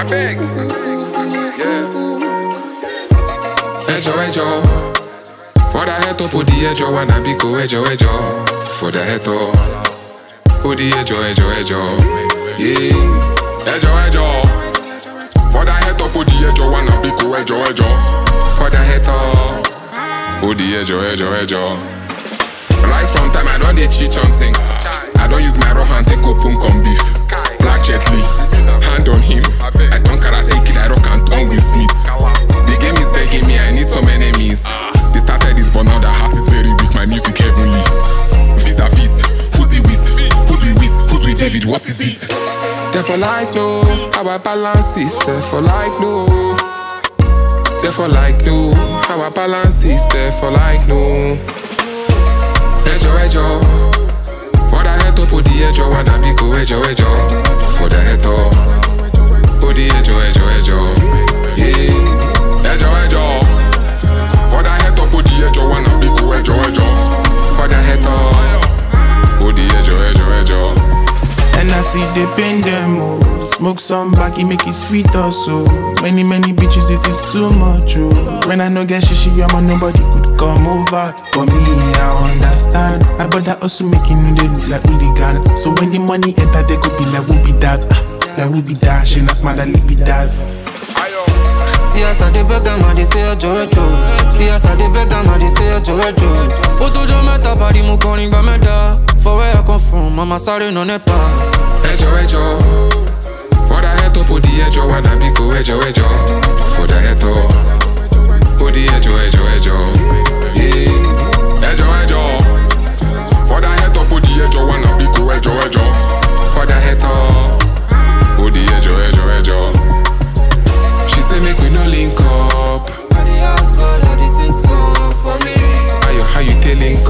I beg. Yeah. Ejo. For the head to put the ejo, wanna be go ejo. For the head to put the ejo. Yeah. Ejo. For the head to put the ejo, wanna be go ejo. For the head to put the ejo. Right from time I don't dey cheat on thing. I don't use my raw hand take open come beef. Black gently, hand on him. I don't karate kid, I rock and tongue with Smith. The game is begging me, I need some enemies. They started this, but now the heart is very weak. My music heavenly. Vis-a-vis, who's he with? Who's with David? What is it? Therefore like no, how I balance is. Therefore like no, how I balance is. Therefore like no. Ejo. For the head to put the ejo, wanna be go ejo. For the head to put the ejo. Yeah. Ejo. For the head to put the ejo, wanna be go ejo. For the head to put the ejo. And I see they pain them, oh. Smoke some baggy, make it sweet also. Many bitches, it is too much, oh. When I no get shishi, nobody could come over. For me, I understand. My brother also making they look like hooligan. So when the money enter, they could be like, who be that? Like who be that? She not smart, like be that. See us at the beggar, man, they say a Jojo. See us at the beggar, man, they say a Jojo. Otojo meta body mu calling by meda. For where I come from, mama sorry no nepa. Ejo. For the head to put the ejo, wanna be go ejo. For the head to put the ejo. Yeah. Ejo. For the head to put the ejo, wanna be go ejo. For the head to put the ejo. She say make we no link up. I the house, God, all the things so for me. How you link